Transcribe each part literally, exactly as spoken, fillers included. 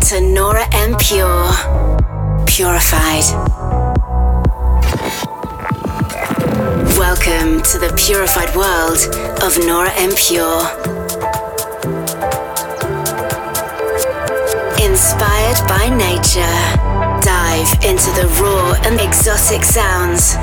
to Nora En Pure. Purified. Welcome to the purified world of Nora En Pure. Inspired by nature, dive into the raw and exotic sounds.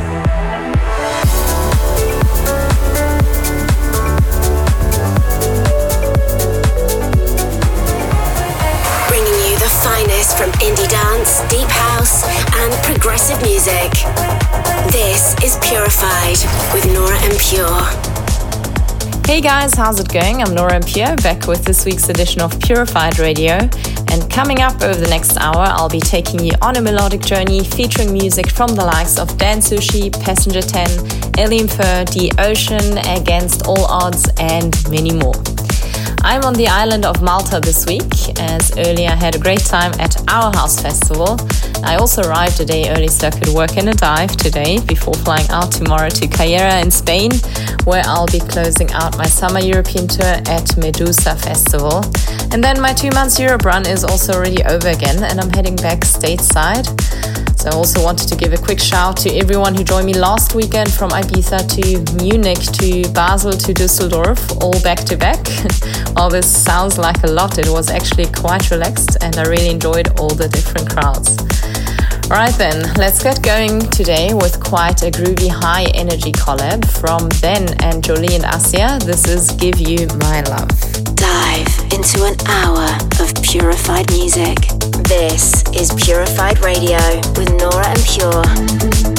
Bringing you the finest from indie dance, deep house, and progressive music. This is Purified with Nora En Pure. Hey guys, how's it going? I'm Nora En Pure, back with this week's edition of Purified Radio. And coming up over the next hour, I'll be taking you on a melodic journey featuring music from the likes of Dan Sushi, Passenger ten, Elim Fur, The Ocean, Against All Odds, and many more. I'm on the island of Malta this week, as earlier I had a great time at Our House Festival. I also arrived a day early so I could work in a dive today before flying out tomorrow to Cayera in Spain, where I'll be closing out my summer European tour at Medusa Festival. And then my two months Europe run is also already over again, and I'm heading back stateside. So I also wanted to give a quick shout to everyone who joined me last weekend from Ibiza to Munich to Basel to Düsseldorf, all back to back. While this sounds like a lot, it was actually quite relaxed and I really enjoyed all the different crowds. Alright then, let's get going today with quite a groovy high energy collab from Ben and Jolie and Asia. This is Give You My Love. Dive into an hour of purified music. This is Purified Radio with Nora En Pure.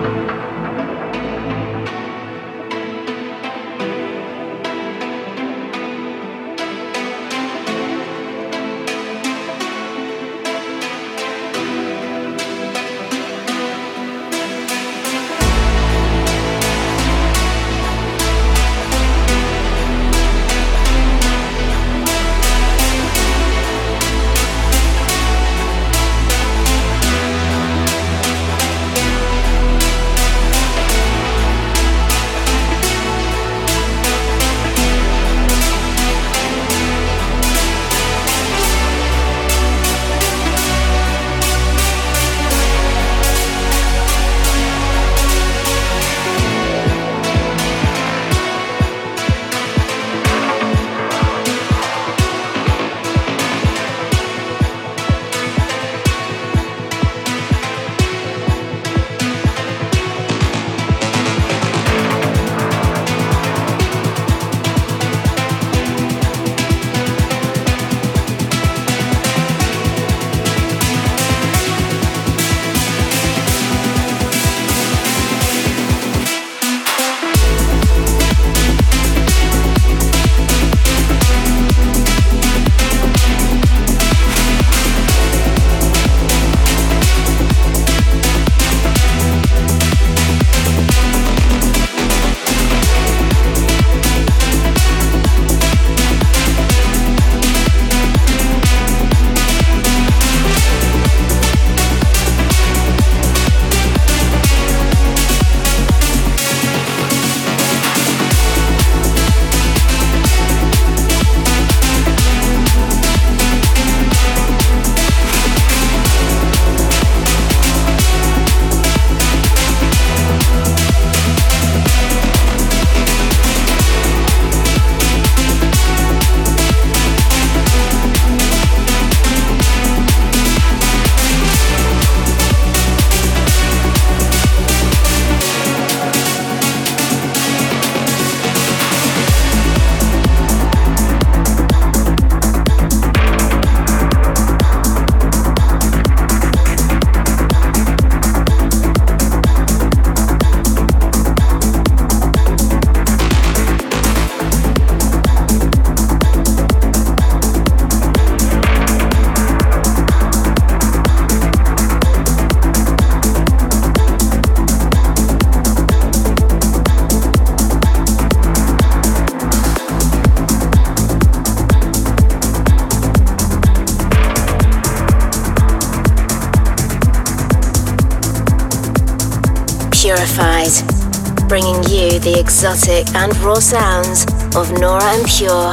Purified, bringing you the exotic and raw sounds of Nora En Pure.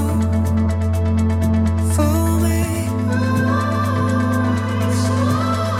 For me,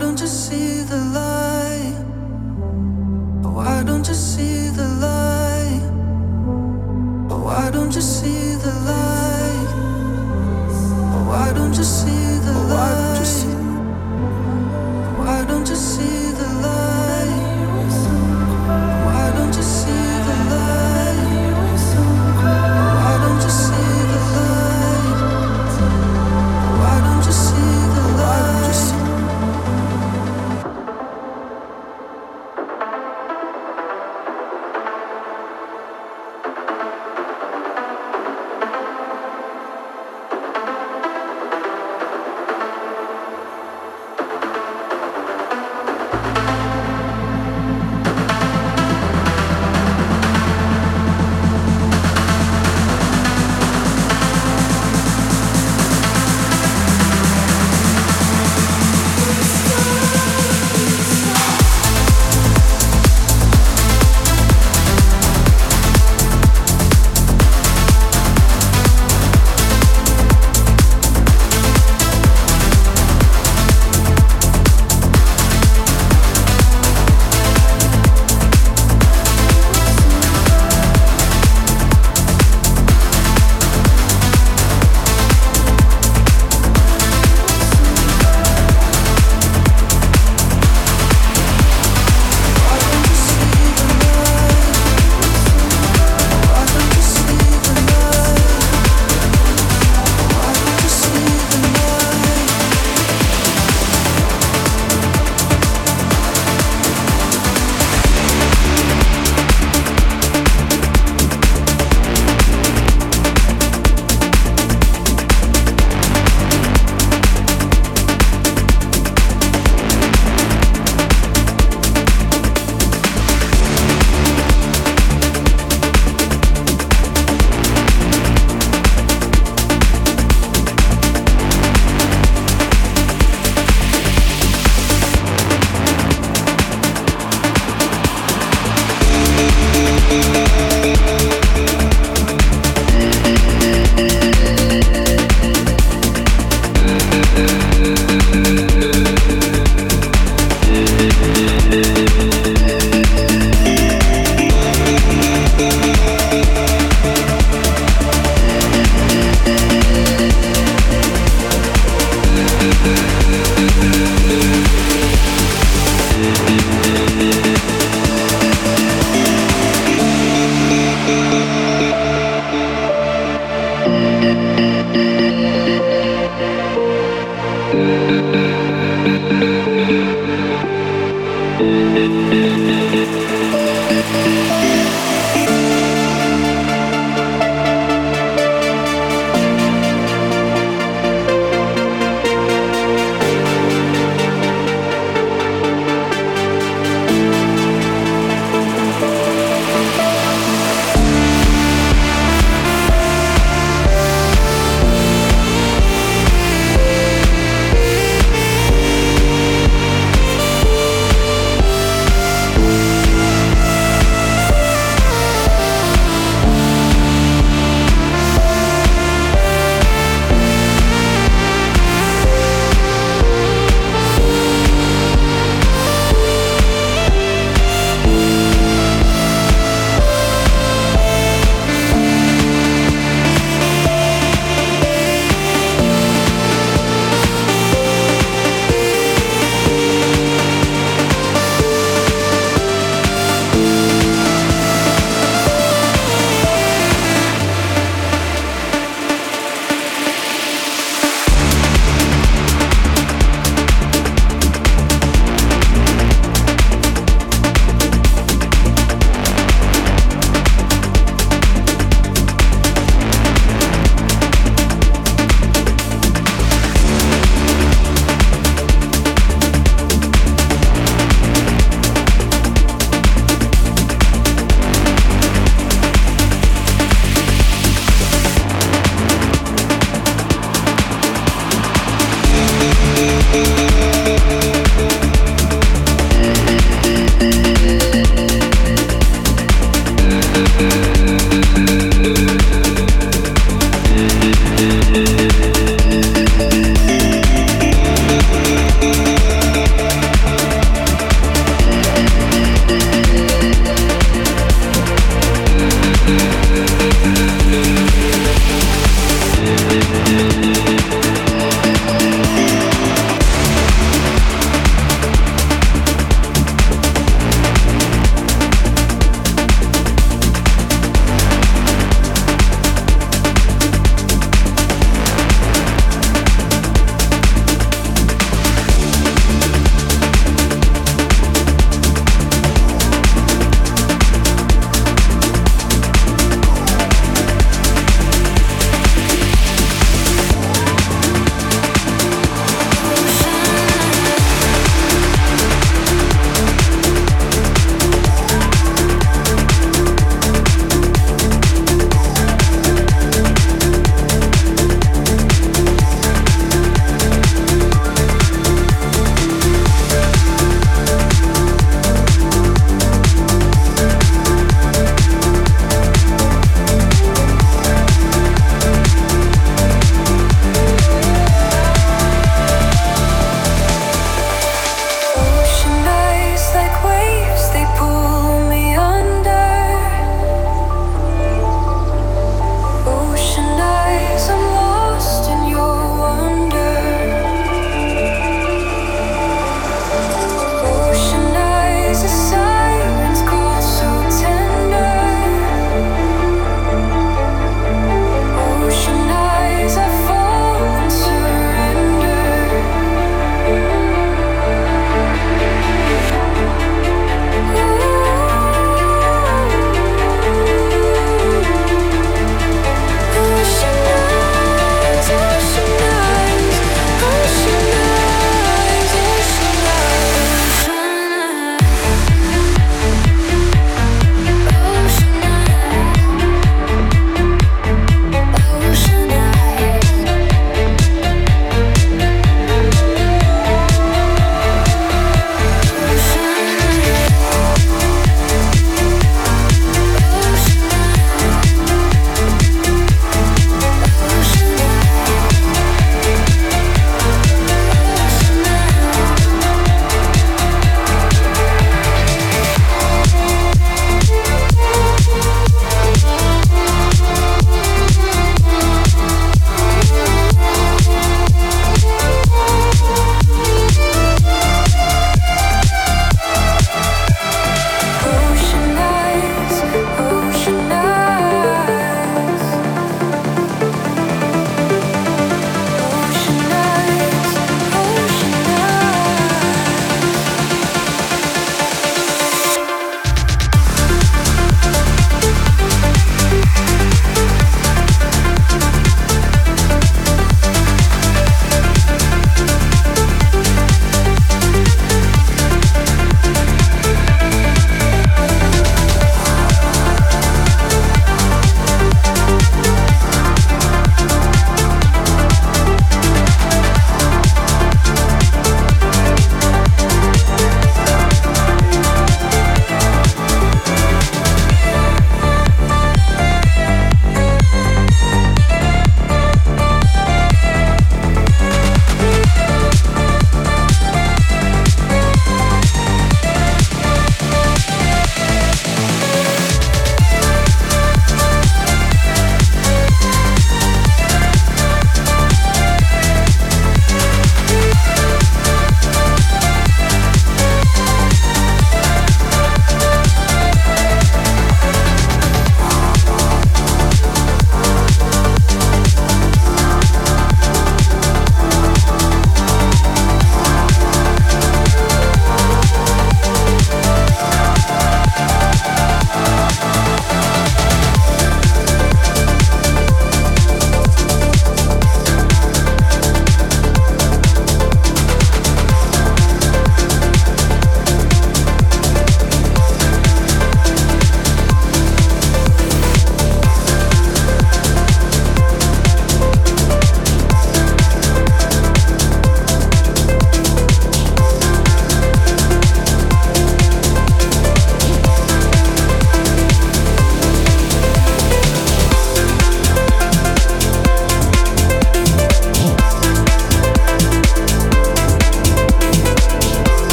don't you see the light? Why don't you see the light? Why don't you see the light? Why don't you see the light? Why don't you see the light? Why don't you see the light? Why don't you see the light? Why don't you see the light?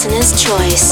listener's choice.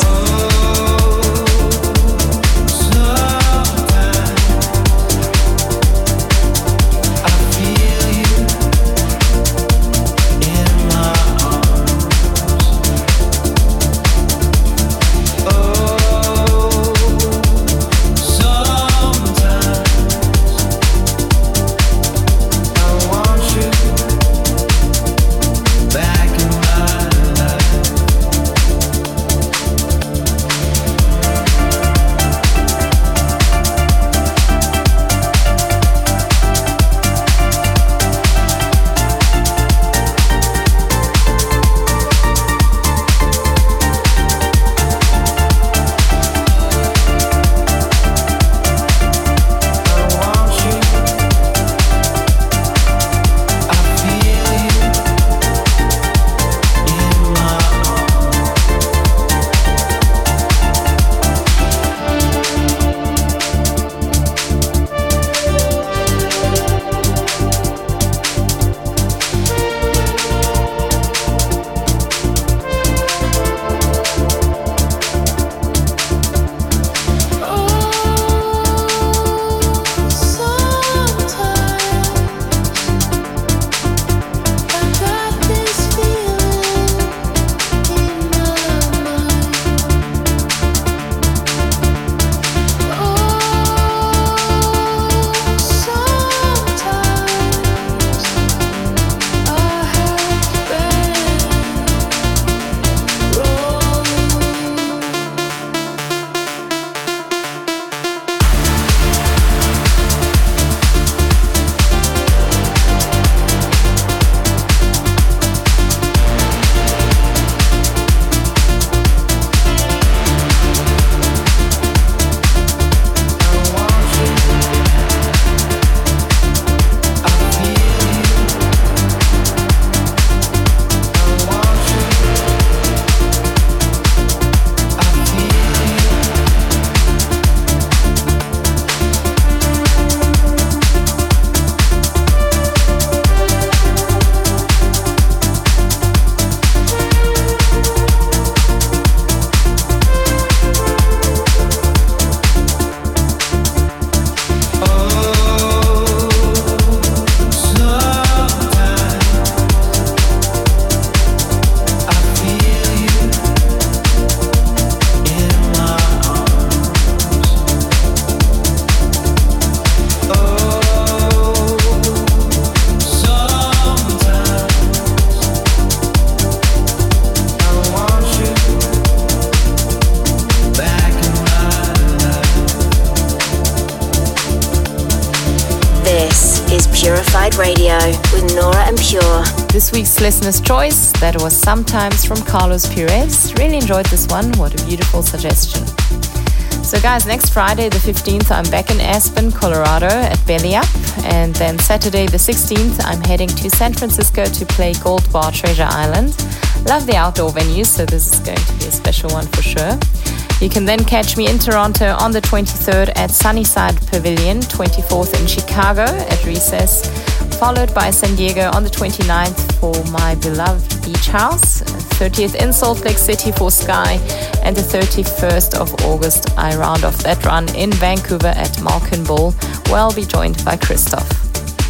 Radio with Nora En Pure. This week's listener's choice, that was Sometimes from Carlos Perez. Really enjoyed this one. What a beautiful suggestion. So guys, next Friday the fifteenth, I'm back in Aspen, Colorado at Belly Up. And then Saturday the sixteenth, I'm heading to San Francisco to play Gold Bar Treasure Island. Love the outdoor venues, so this is going to be a special one for sure. You can then catch me in Toronto on the twenty-third at Sunnyside Pavilion, twenty-fourth in Chicago at Recess, followed by San Diego on the twenty-ninth for my beloved Beach House, thirtieth in Salt Lake City for Sky, and the thirty-first of August I round off that run in Vancouver at Malkin Bowl, where I'll be joined by Christoph.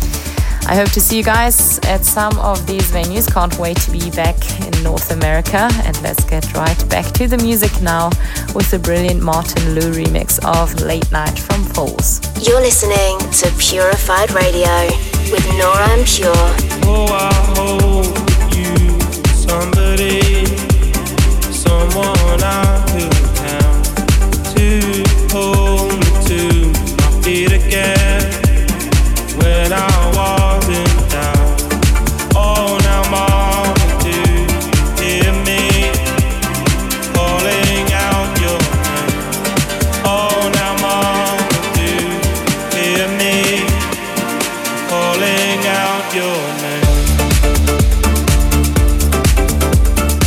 I hope to see you guys at some of these venues. Can't wait to be back in North America. And let's get right back to the music now with the brilliant Martin Lou remix of Late Night from Foals. You're listening to Purified Radio with Nora En Pure. Oh, I hope you somebody, someone I could count to hold me to my feet again when I wasn't down. Oh, now mama, do you hear me calling out your name? Oh, now mama, do you hear me calling out your name?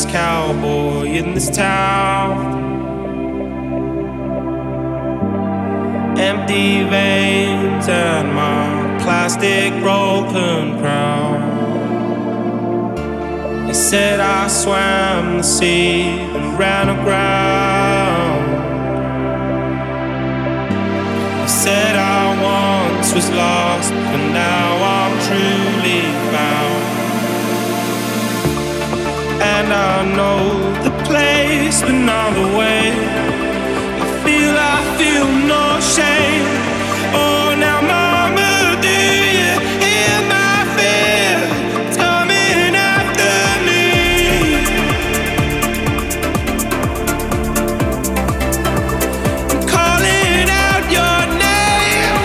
last cowboy in this town. Empty veins and my plastic broken crown. They said I swam the sea and ran aground. They said I once was lost, but now I'm truly found. And I know the place, but not the way. I feel, I feel no shame. Oh, now mama, do you hear my fear? It's coming after me. I'm calling out your name.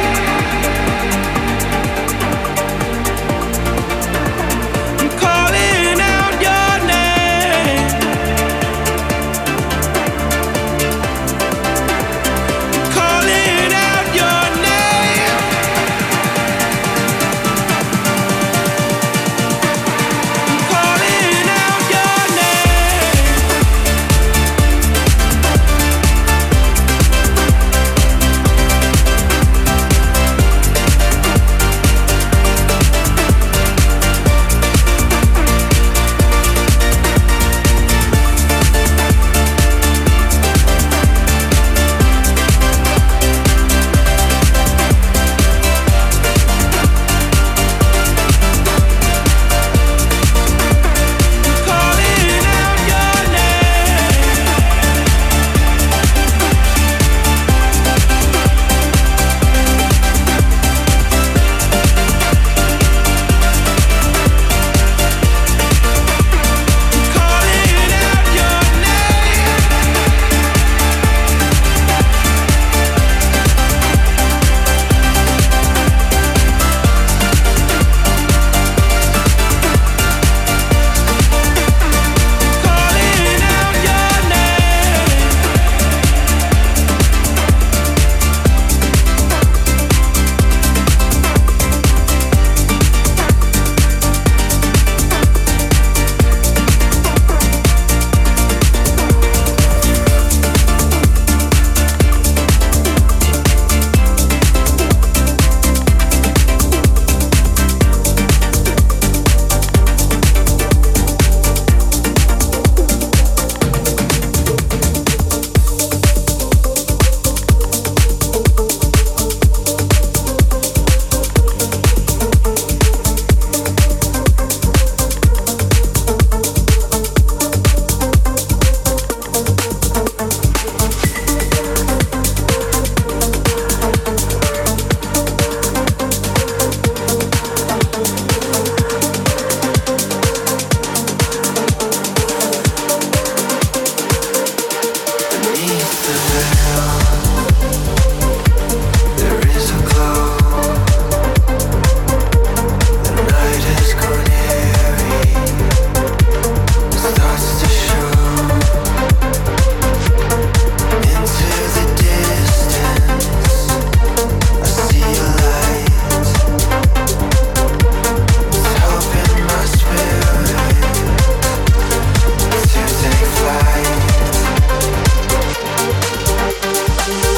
I'm calling out your name. I'm calling out your name. I'm calling out your name. Calling out your name. Calling out your name. Calling out your name. Beneath the veil, there is a glow. The night has gone airy, starts to show. Into the distance, I see a light. It's helping my spirit to take flight.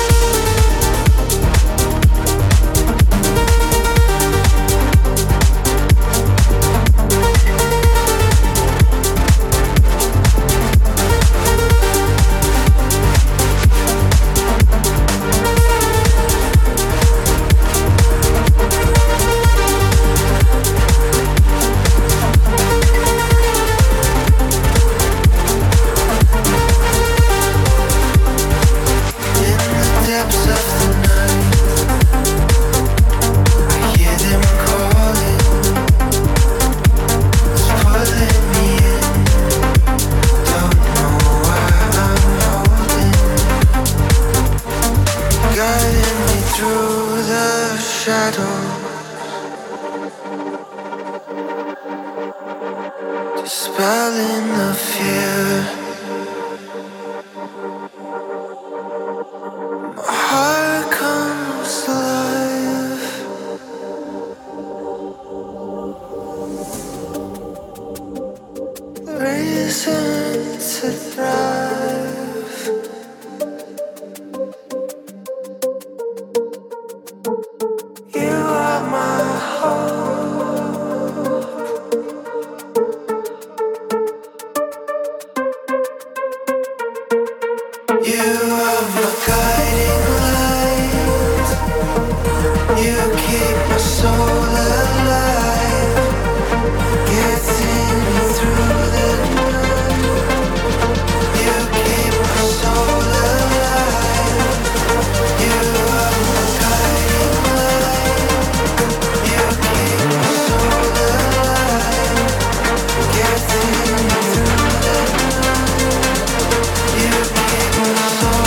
Keep my soul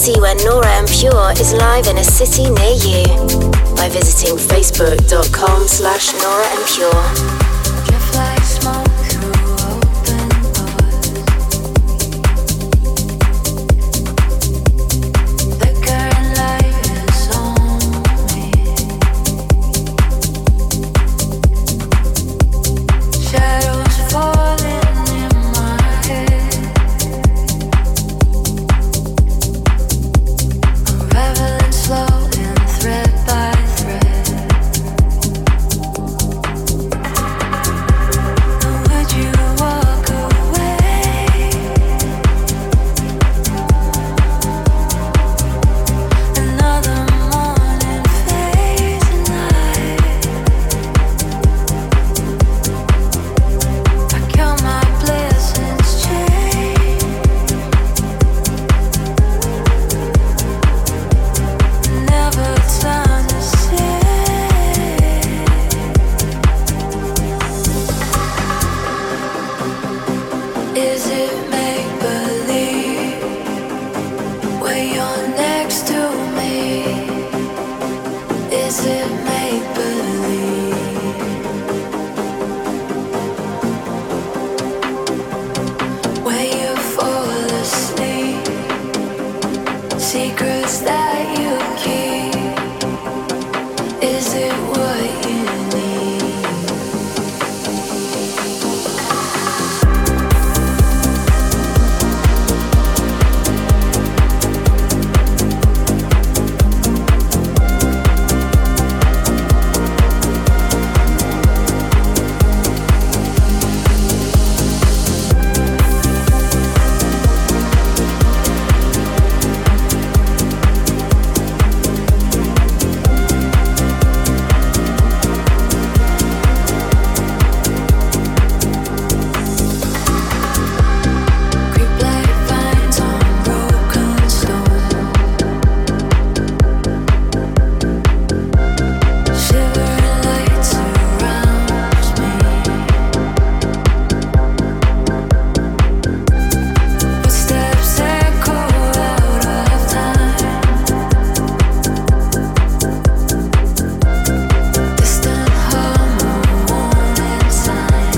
see when Nora En Pure is live in a city near you by visiting facebook.com slash Nora En Pure. Drift like smoke through open doors. Flickering light is on me. Shadows falling in my head. Unraveling slow and thread by thread. Would you walk away? Another morning fades and night. I count my blessings change. Never time to say. Is it make believe when you're next to me? Is it make believe when you fall asleep? Secrets that you keep. Is it what you need? Creep like vines on broken stone. Shivering light surrounds me. Footsteps echo out of time. Distant hum of warning sign.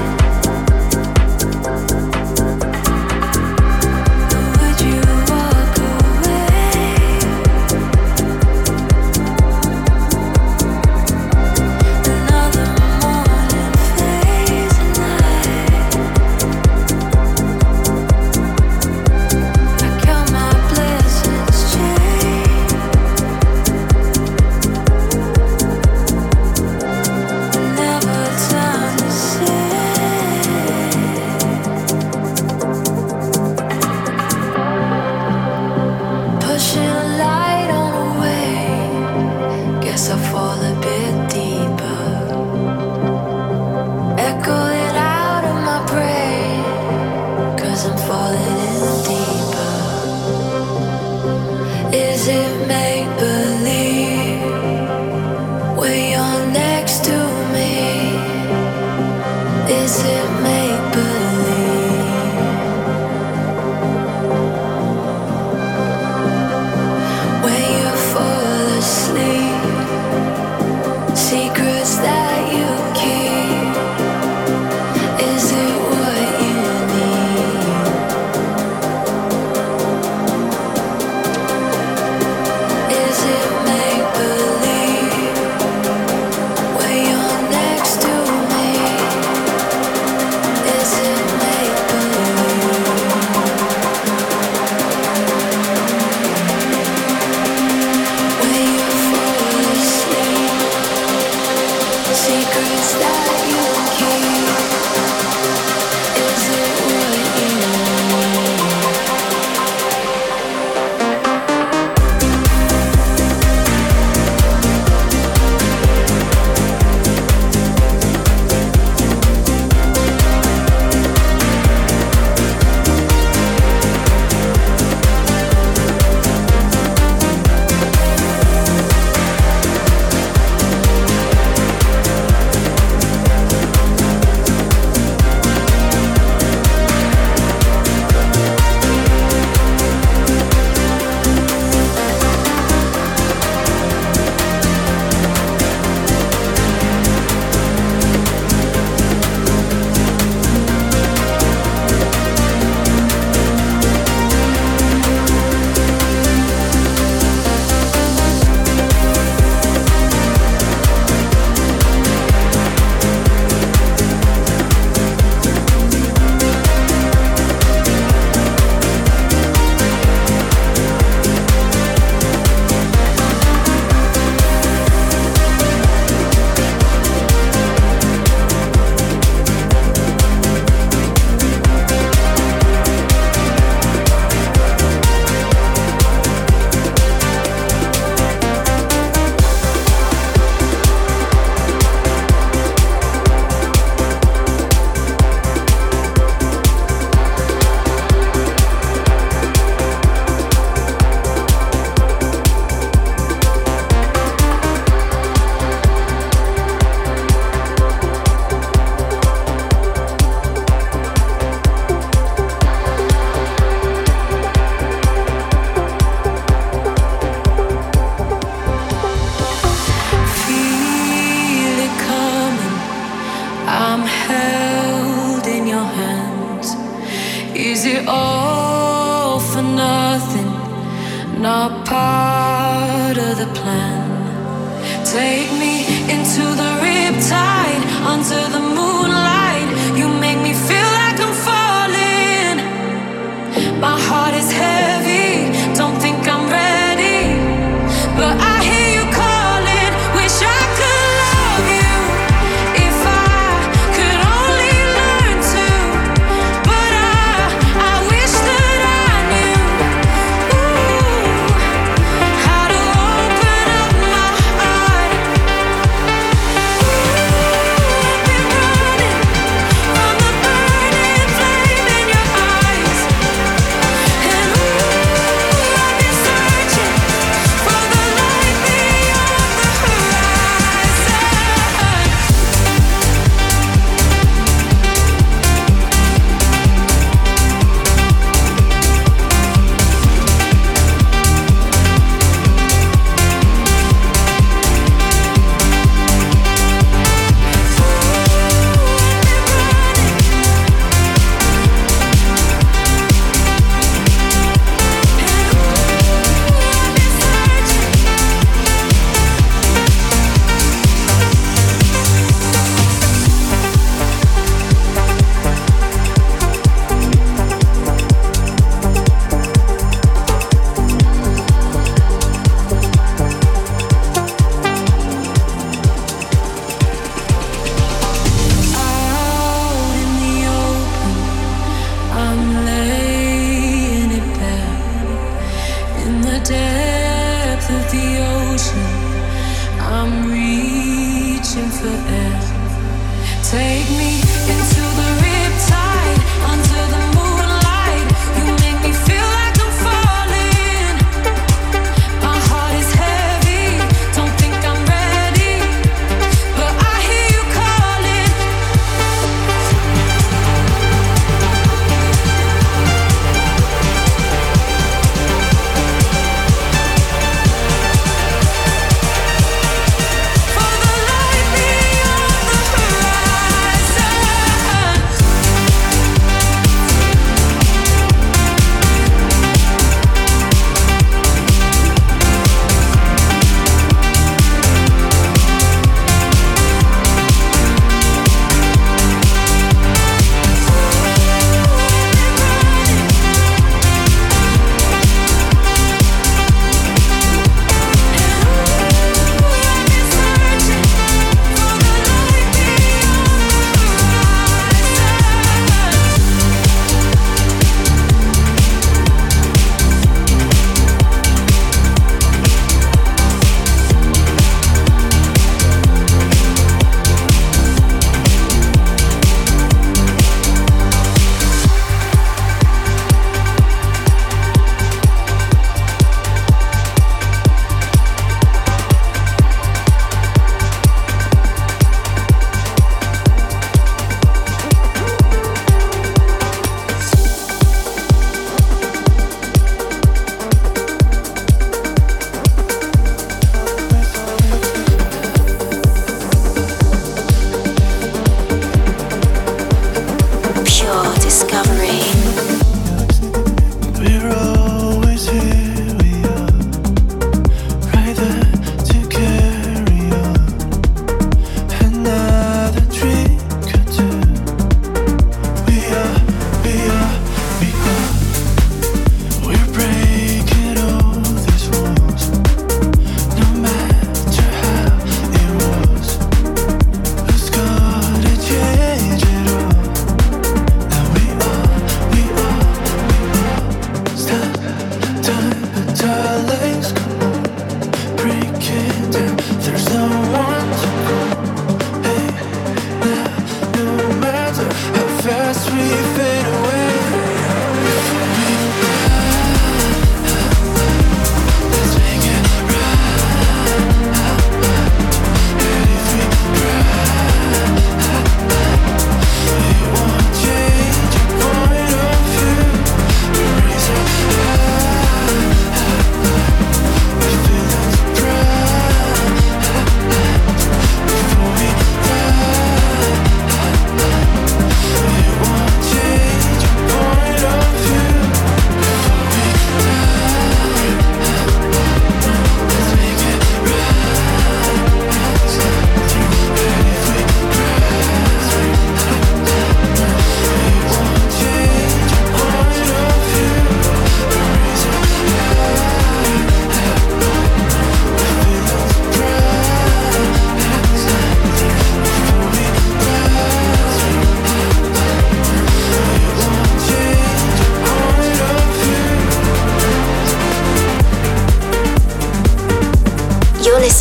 Would you walk away? Another morning fades and night. I count my blessings change. Never time to say. Pushing light on away. Guess I fall a bit deeper. Echo it out of my brain. Cause I'm falling in deeper. Is it make believe when you're next to me? Is it make believe when you fall asleep? Secrets that you keep. Is it what you need? Is it part of the plan. Take me into the riptide, under the moonlight. You make me feel like I'm falling. My heart is heavy, don't think I'm ready, but I hear you calling. Wish I could love you if I could only learn to, but I, I wish that I knew ooh, how to open up my heart. Ooh, I've been running from the burning flame in your eyes, and ooh, I've been searching for the light beyond the horizon. Out in the open, I'm laying it bare. In the depth of the ocean, I'm reaching for air. Take me into the riptide, under the moonlight. You make me feel like I'm falling. My heart is heavy, don't think I'm ready, but I hear you calling. For the light beyond the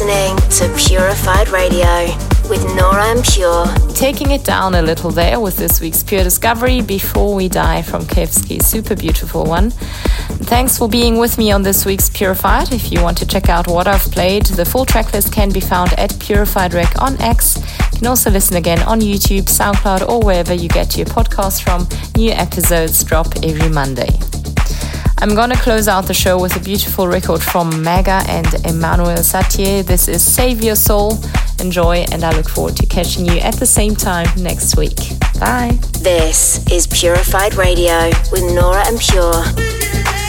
listening to Purified Radio with Nora En Pure. Taking it down a little there with this week's Pure Discovery before we die from Kevski's super beautiful one. Thanks for being with me on this week's Purified. If you want to check out what I've played, the full tracklist can be found at Purified Rec on X. You can also listen again on YouTube, SoundCloud, or wherever you get your podcasts from. New episodes drop every Monday. I'm gonna close out the show with a beautiful record from Maga and Emmanuel Satie. This is Save Your Soul. Enjoy, and I look forward to catching you at the same time next week. Bye. This is Purified Radio with Nora En Pure.